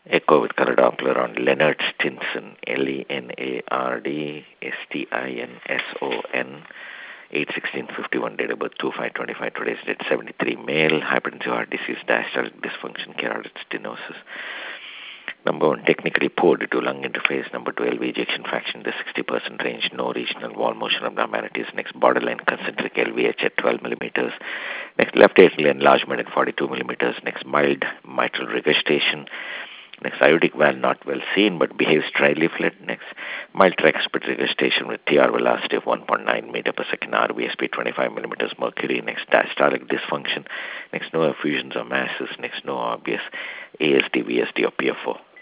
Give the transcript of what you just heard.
Echo with color Doppler on Leonard Stinson, Leonard Stinson, 8/16/51, date of birth 2/5/25, today's date 73, male, hypertensive heart disease, diastolic dysfunction, carotid stenosis. Number one, technically poor due to lung interface. Number two, LV ejection fraction in the 60% range. No regional wall motion abnormalities. Next, borderline concentric LVH at 12 millimeters. Next, left atrial enlargement at 42 millimeters. Next, mild mitral regurgitation. Next, aortic valve not well seen but behaves tri-leaflet. Next, mild tricuspid regurgitation with TR velocity of 1.9 meter per second, RVSP 25 millimeters mercury. Next, diastolic dysfunction. Next, no effusions or masses. Next, no obvious ASD, VSD or PFO.